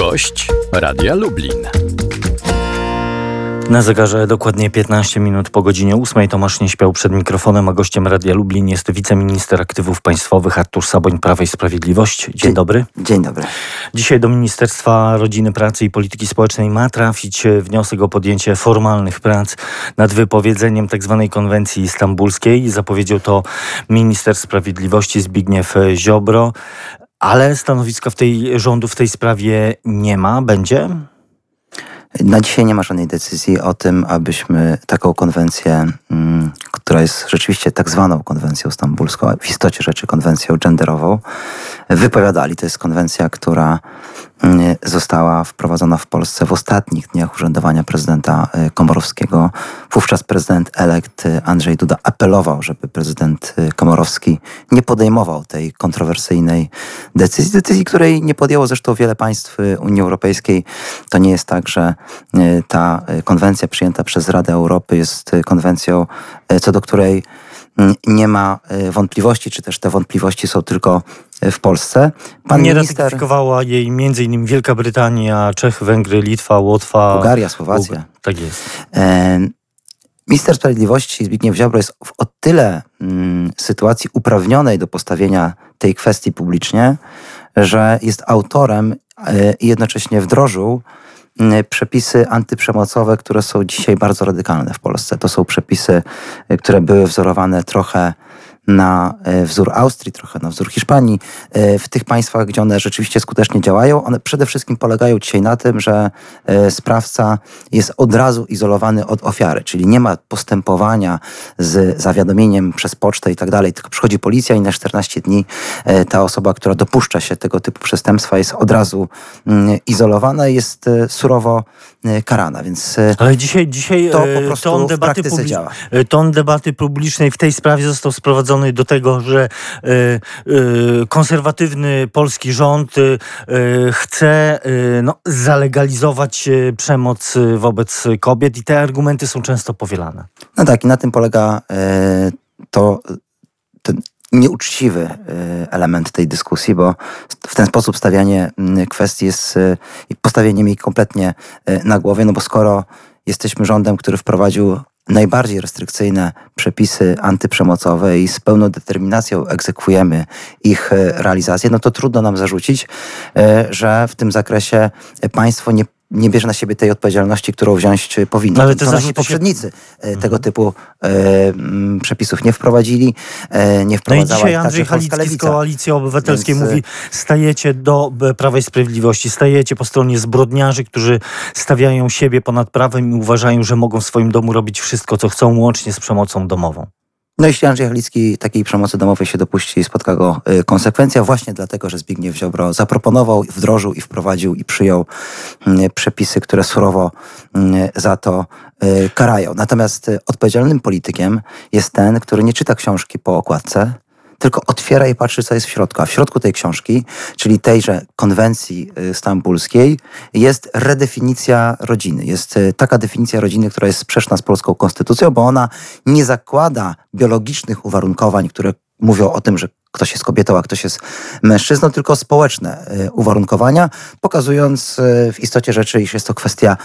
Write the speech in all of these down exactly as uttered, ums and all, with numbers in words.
Gość Radia Lublin. Na zegarze dokładnie piętnaście minut po godzinie ósmej. Tomasz nie śpiał przed mikrofonem, a gościem Radia Lublin jest wiceminister aktywów państwowych Artur Soboń, Prawa i Sprawiedliwość. Dzień, Dzień dobry. Dzień dobry. Dzisiaj do Ministerstwa Rodziny, Pracy i Polityki Społecznej ma trafić wniosek o podjęcie formalnych prac nad wypowiedzeniem tzw. konwencji stambulskiej. Zapowiedział to minister sprawiedliwości Zbigniew Ziobro, ale stanowiska w tej rządu w tej sprawie nie ma. Będzie? Na dzisiaj nie ma żadnej decyzji o tym, abyśmy taką konwencję, mm, która jest rzeczywiście tak zwaną konwencją stambulską, a w istocie rzeczy konwencją genderową, wypowiadali. To jest konwencja, która mm, została wprowadzona w Polsce w ostatnich dniach urzędowania prezydenta y, Komorowskiego. Wówczas prezydent elekt Andrzej Duda apelował, żeby prezydent y, Komorowski nie podejmował tej kontrowersyjnej decyzji, decyzji, której nie podjęło zresztą wiele państw Unii Europejskiej. To nie jest tak, że ta konwencja przyjęta przez Radę Europy jest konwencją, co do której nie ma wątpliwości, czy też te wątpliwości są tylko w Polsce. Pan nie minister... ratyfikowała jej między innymi Wielka Brytania, Czechy, Węgry, Litwa, Łotwa... Bułgaria, Słowacja. Bułg... Tak jest. E... Minister Sprawiedliwości Zbigniew Ziobro jest w o tyle mm, sytuacji uprawnionej do postawienia tej kwestii publicznie, że jest autorem e, i jednocześnie wdrożył przepisy antyprzemocowe, które są dzisiaj bardzo radykalne w Polsce. To są przepisy, które były wzorowane trochę na wzór Austrii, trochę na wzór Hiszpanii. W tych państwach, gdzie one rzeczywiście skutecznie działają, one przede wszystkim polegają dzisiaj na tym, że sprawca jest od razu izolowany od ofiary, czyli nie ma postępowania z zawiadomieniem przez pocztę i tak dalej, tylko przychodzi policja i na czternaście dni ta osoba, która dopuszcza się tego typu przestępstwa, jest od razu izolowana i jest surowo karana, więc ale dzisiaj, dzisiaj to po prostu ton w debaty praktyce publi- działa. Ton debaty publicznej w tej sprawie został sprowadzony do tego, że y, y, konserwatywny polski rząd y, y, chce y, no, zalegalizować y, przemoc y, wobec kobiet i te argumenty są często powielane. No tak, i na tym polega y, to ten nieuczciwy element tej dyskusji, bo w ten sposób stawianie kwestii jest postawieniem jej kompletnie na głowie, no bo skoro jesteśmy rządem, który wprowadził najbardziej restrykcyjne przepisy antyprzemocowe i z pełną determinacją egzekwujemy ich realizację, no to trudno nam zarzucić, że w tym zakresie państwo nie nie bierze na siebie tej odpowiedzialności, którą wziąć powinno. Ale to nasi poprzednicy się... tego typu e, m, przepisów nie wprowadzili, e, nie wprowadzała. No i dzisiaj Andrzej Halicki z Koalicji Obywatelskiej Więc... mówi, stajecie do Prawa i Sprawiedliwości, stajecie po stronie zbrodniarzy, którzy stawiają siebie ponad prawem i uważają, że mogą w swoim domu robić wszystko, co chcą, łącznie z przemocą domową. No jeśli Andrzej Halicki takiej przemocy domowej się dopuści, spotka go y, konsekwencja właśnie dlatego, że Zbigniew Ziobro zaproponował, wdrożył i wprowadził i przyjął y, przepisy, które surowo y, za to y, karają. Natomiast y, odpowiedzialnym politykiem jest ten, który nie czyta książki po okładce, tylko otwiera i patrzy, co jest w środku. A w środku tej książki, czyli tejże konwencji stambulskiej, jest redefinicja rodziny. Jest taka definicja rodziny, która jest sprzeczna z polską konstytucją, bo ona nie zakłada biologicznych uwarunkowań, które mówią o tym, że ktoś jest kobietą, a ktoś jest mężczyzną, tylko społeczne uwarunkowania, pokazując w istocie rzeczy, iż jest to kwestia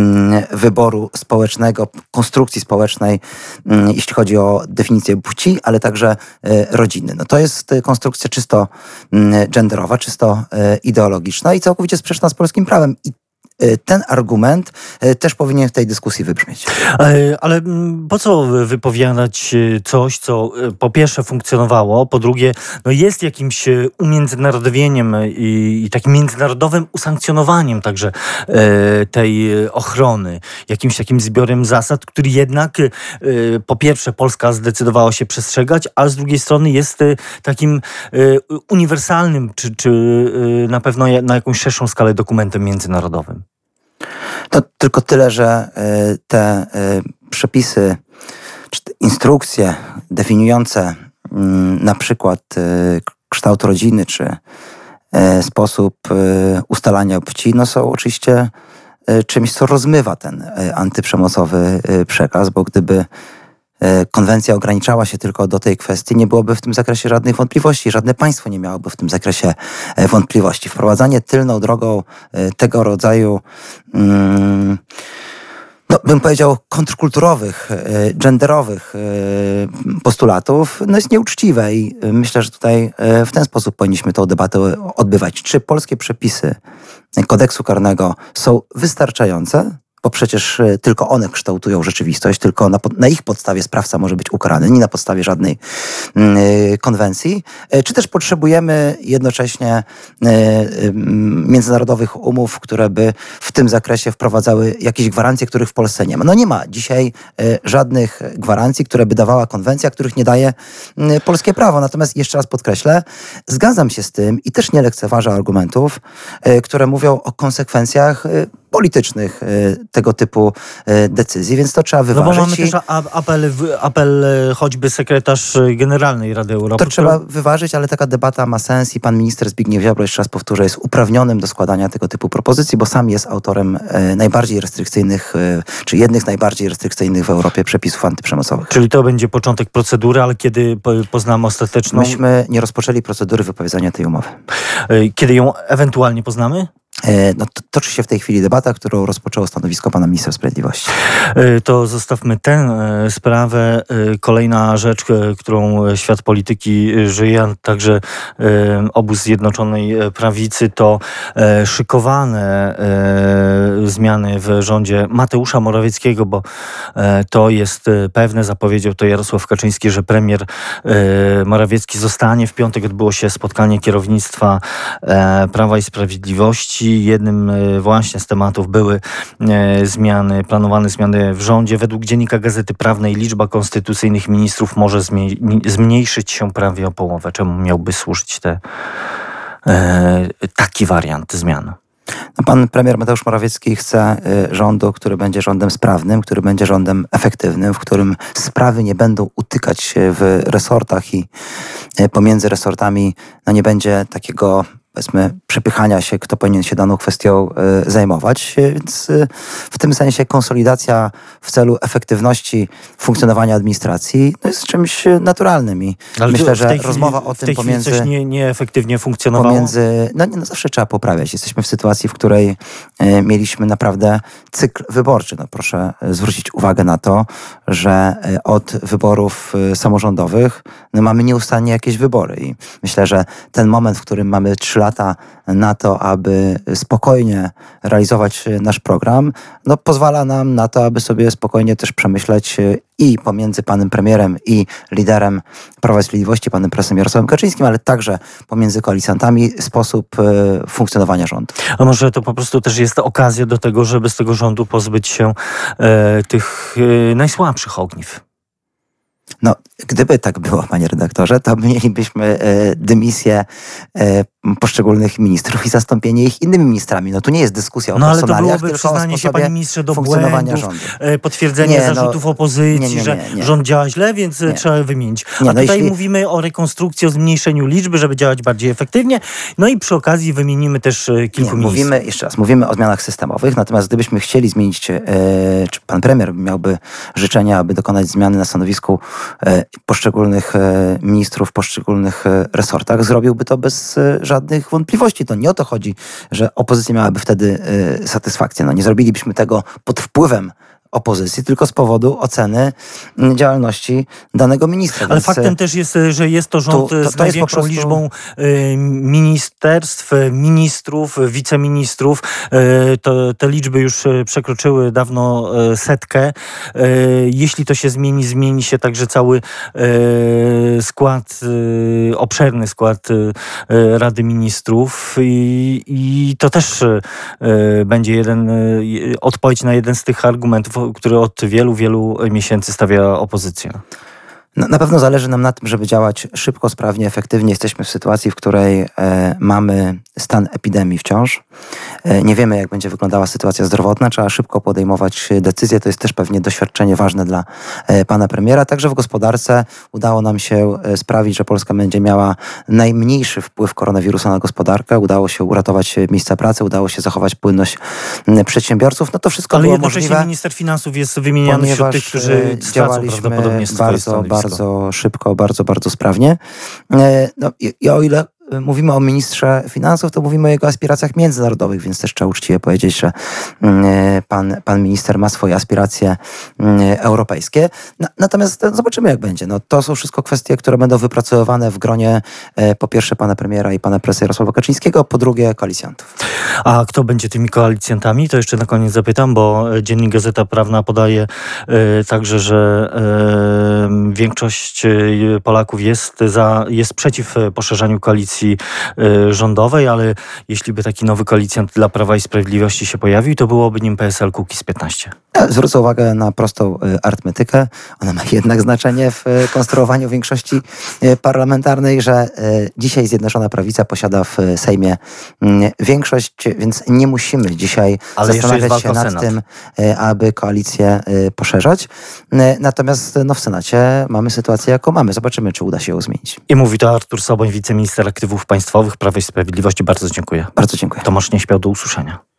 wyboru społecznego, konstrukcji społecznej, jeśli chodzi o definicję płci, ale także rodziny. No to jest konstrukcja czysto genderowa, czysto ideologiczna i całkowicie sprzeczna z polskim prawem. I ten argument też powinien w tej dyskusji wybrzmieć. Ale, ale po co wypowiadać coś, co po pierwsze funkcjonowało, po drugie no jest jakimś umiędzynarodowieniem i, i takim międzynarodowym usankcjonowaniem także e, tej ochrony, jakimś takim zbiorem zasad, który jednak e, po pierwsze Polska zdecydowała się przestrzegać, a z drugiej strony jest e, takim e, uniwersalnym, czy, czy e, na pewno na jakąś szerszą skalę dokumentem międzynarodowym. To tylko tyle, że te przepisy, czy te instrukcje definiujące na przykład kształt rodziny, czy sposób ustalania płci, no są oczywiście czymś, co rozmywa ten antyprzemocowy przekaz, bo gdyby konwencja ograniczała się tylko do tej kwestii, nie byłoby w tym zakresie żadnych wątpliwości. Żadne państwo nie miałoby w tym zakresie wątpliwości. Wprowadzanie tylną drogą tego rodzaju mm, no, bym powiedział, kontrkulturowych, genderowych postulatów, no jest nieuczciwe i myślę, że tutaj w ten sposób powinniśmy tę debatę odbywać. Czy polskie przepisy kodeksu karnego są wystarczające? Bo przecież tylko one kształtują rzeczywistość, tylko na, na ich podstawie sprawca może być ukarany, nie na podstawie żadnej y, konwencji. Czy też potrzebujemy jednocześnie y, y, międzynarodowych umów, które by w tym zakresie wprowadzały jakieś gwarancje, których w Polsce nie ma. No nie ma dzisiaj y, żadnych gwarancji, które by dawała konwencja, których nie daje y, polskie prawo. Natomiast jeszcze raz podkreślę, zgadzam się z tym i też nie lekceważę argumentów, y, które mówią o konsekwencjach y, politycznych tego typu decyzji, więc to trzeba wyważyć. No bo mamy też apel, apel choćby sekretarz generalnej Rady Europy. To trzeba wyważyć, ale taka debata ma sens i pan minister Zbigniew Ziobro, jeszcze raz powtórzę, jest uprawnionym do składania tego typu propozycji, bo sam jest autorem najbardziej restrykcyjnych, czy jednych z najbardziej restrykcyjnych w Europie przepisów antyprzemocowych. Czyli to będzie początek procedury, ale kiedy poznamy ostateczną... Myśmy nie rozpoczęli procedury wypowiedzenia tej umowy. Kiedy ją ewentualnie poznamy? No, to, toczy się w tej chwili debata, którą rozpoczęło stanowisko pana ministra sprawiedliwości. To zostawmy tę sprawę. Kolejna rzecz, którą świat polityki żyje, a także obóz Zjednoczonej Prawicy, to szykowane zmiany w rządzie Mateusza Morawieckiego, bo to jest pewne, zapowiedział to Jarosław Kaczyński, że premier Morawiecki zostanie. W piątek odbyło się spotkanie kierownictwa Prawa i Sprawiedliwości. Jednym właśnie z tematów były zmiany, planowane zmiany w rządzie. Według Dziennika Gazety Prawnej liczba konstytucyjnych ministrów może zmniejszyć się prawie o połowę. Czemu miałby służyć te, e, taki wariant zmian? No, pan premier Mateusz Morawiecki chce y, rządu, który będzie rządem sprawnym, który będzie rządem efektywnym, w którym sprawy nie będą utykać się w resortach i y, pomiędzy resortami no, nie będzie takiego, powiedzmy, przepychania się, kto powinien się daną kwestią y, zajmować. Więc y, w tym sensie konsolidacja w celu efektywności funkcjonowania administracji no, jest czymś naturalnym. I ale myślę, że chwili, rozmowa o w tym tej pomiędzy... Chwili coś nie, nieefektywnie funkcjonowało? Pomiędzy, no, no zawsze trzeba poprawiać. Jesteśmy w sytuacji, w której y, mieliśmy naprawdę cykl wyborczy. No, proszę zwrócić uwagę na to, że y, od wyborów y, samorządowych no, mamy nieustannie jakieś wybory. I myślę, że ten moment, w którym mamy trzy lata na to, aby spokojnie realizować nasz program, no pozwala nam na to, aby sobie spokojnie też przemyśleć i pomiędzy panem premierem i liderem Prawa i Sprawiedliwości, panem prezesem Jarosławem Kaczyńskim, ale także pomiędzy koalicjantami sposób e, funkcjonowania rządu. A może to po prostu też jest okazja do tego, żeby z tego rządu pozbyć się e, tych e, najsłabszych ogniw? No, gdyby tak było, panie redaktorze, to mielibyśmy e, dymisję e, poszczególnych ministrów i zastąpienie ich innymi ministrami. No tu nie jest dyskusja o no, personaliach, ale to byłoby tylko przyznanie o się, panie ministrze, do błędów, rządu. potwierdzenie nie, zarzutów no, opozycji, nie, nie, nie, że nie. rząd działa źle, więc nie. trzeba wymienić. A nie, no tutaj jeśli... mówimy o rekonstrukcji, o zmniejszeniu liczby, żeby działać bardziej efektywnie. No i przy okazji wymienimy też kilku nie, ministrów. Mówimy, jeszcze raz, mówimy o zmianach systemowych, natomiast gdybyśmy chcieli zmienić, e, czy pan premier miałby życzenia, aby dokonać zmiany na stanowisku e, poszczególnych e, ministrów w poszczególnych e, resortach, zrobiłby to bez e, żadnych wątpliwości. To nie o to chodzi, że opozycja miałaby wtedy e, satysfakcję. No, nie zrobilibyśmy tego pod wpływem opozycji, tylko z powodu oceny działalności danego ministra. Ale Więc faktem też jest, że jest to rząd to, to, to z największą prostu... liczbą y, ministerstw, ministrów, wiceministrów. Y, to, te liczby już przekroczyły dawno y, setkę. Y, jeśli to się zmieni, zmieni się także cały y, skład, y, obszerny skład y, Rady Ministrów i, i to też y, będzie jeden, y, odpowiedź na jeden z tych argumentów, który od wielu, wielu miesięcy stawia opozycja. No, na pewno zależy nam na tym, żeby działać szybko, sprawnie, efektywnie. Jesteśmy w sytuacji, w której e, mamy stan epidemii wciąż. E, nie wiemy, jak będzie wyglądała sytuacja zdrowotna. Trzeba szybko podejmować decyzje. To jest też pewnie doświadczenie ważne dla e, pana premiera. Także w gospodarce udało nam się e, sprawić, że Polska będzie miała najmniejszy wpływ koronawirusa na gospodarkę. Udało się uratować miejsca pracy, udało się zachować płynność m, przedsiębiorców. No to wszystko Ale było jednocześnie możliwe, minister finansów jest wymieniany wśród ponieważ tych, którzy e, stracą prawdopodobnie swoje bardzo, stanowisko. bardzo szybko, bardzo, bardzo sprawnie. E, No i, i o ile mówimy o ministrze finansów, to mówimy o jego aspiracjach międzynarodowych, więc też trzeba uczciwie powiedzieć, że mm, pan, pan minister ma swoje aspiracje mm, europejskie. Na, natomiast no, zobaczymy, jak będzie. No, to są wszystko kwestie, które będą wypracowywane w gronie e, po pierwsze pana premiera i pana prezesa Jarosława Kaczyńskiego, po drugie koalicjantów. A kto będzie tymi koalicjantami? To jeszcze na koniec zapytam, bo Dziennik Gazeta Prawna podaje e, także, że e, większość e, Polaków jest, za, jest przeciw poszerzaniu koalicji rządowej, ale jeśli by taki nowy koalicjant dla Prawa i Sprawiedliwości się pojawił, to byłoby nim P S L Kukiz piętnaście. Ja zwrócę uwagę na prostą arytmetykę. Ona ma jednak znaczenie w konstruowaniu większości parlamentarnej, że dzisiaj Zjednoczona Prawica posiada w Sejmie większość, więc nie musimy dzisiaj ale zastanawiać się nad tym, aby koalicję poszerzać. Natomiast no, w Senacie mamy sytuację, jaką mamy. Zobaczymy, czy uda się ją zmienić. I mówi to Artur Soboń, wiceminister aktywów państwowych Prawa i Sprawiedliwości. Bardzo dziękuję. Bardzo dziękuję. Tomasz Nieśmiał, do usłyszenia.